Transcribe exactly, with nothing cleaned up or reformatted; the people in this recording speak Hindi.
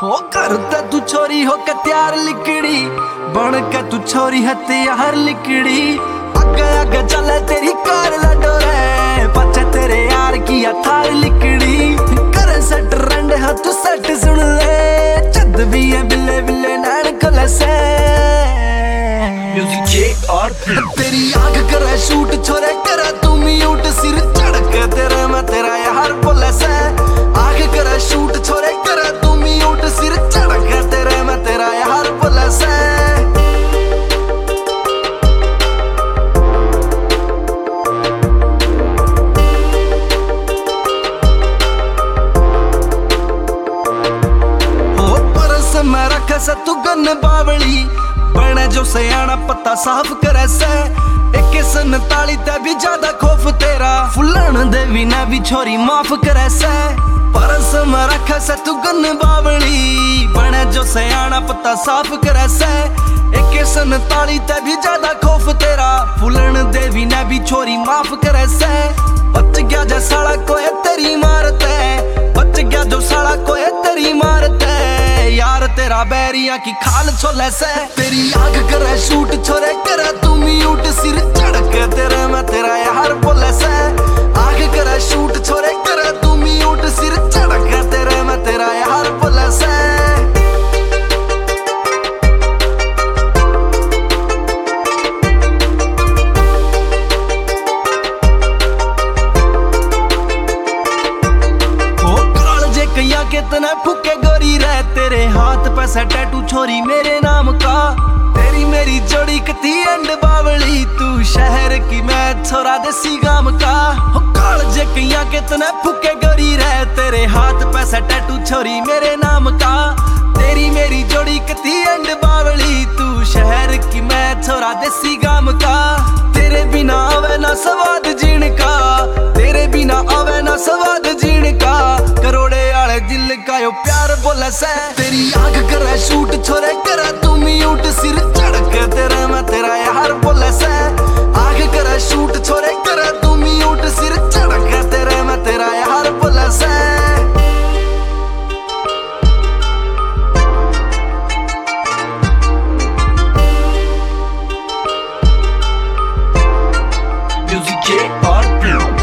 हो करता तू छोरी हो के त्यार लिकड़ी बन के तू छोरी है तैयार लिकड़ी आगे आगे चले तेरी कार लडोरे पीछे तेरे यार की थार लिकड़ी करे सेट रंड है तू सेट सुन ले चद भी है बिल्ले बिल्ले नैन कलसे म्यूजिक जे और तेरी आग करे शूट छोरे करे तू म्यूट सिर चढ़के तेरे मैं तेरा यार बोले से आग करे शूट छोरे करे तू म्यूट सिर चढ़के तेरे मैं तेरा यार बोले से हो परस मैं रखे से तू गन बावली बने जो सयाना पत्ता साफ करे से एक सनताली ते भी ज्यादा खौफ तेरा फुलन दे भी ना भी छोरी माफ करे से परस में रखे से तू गन बावली बने जो सयाना पत्ता साफ करे से एक सनताली ते भी ज्यादा खौफ तेरा फुलन दे भी ना भी छोरी माफ करे से बच गया जो साला कोई तेरी मारते बच गया जो साला कोई तेरी मारते यार तेरा बैरिया की खाल छोले से तेरी आग करे शूट छोरे करे तू म्यूट सिर चढ़के तेरे मैं तेरा यार बोले से आग करे शूट छोरे करे तू म्यूट सिर चढ़के तेरे मैं तेरा यार बोले से कैया कितने फुके गोरी रह तेरे हाथ पे से टैटू छोरी मेरे नाम का तेरी मेरी जोड़ी कती एंड बावली तू शहर की मैं छोरा देसी गांव का हो काल जे कैया कितने फुके गोरी रह तेरे हाथ पे से टैटू छोरी मेरे नाम का तेरी मेरी जोड़ी कती एंड बावली तू शहर की मैं छोरा देसी गांव का तेरे बिना आवे ना स्वाद जीण का तेरे बिना आवे ना स्वाद जीण का करोड़े आले दिल का यो प्यार बोले से तेरी आग करे शूट छोरे करे तू म्यूट सिर चढ़के तेरे मैं तेरा यार बोले से आग करे शूट छोरे करे तू म्यूट सिर चढ़के तेरे मैं तेरा यार बोले से म्यूजिक जे और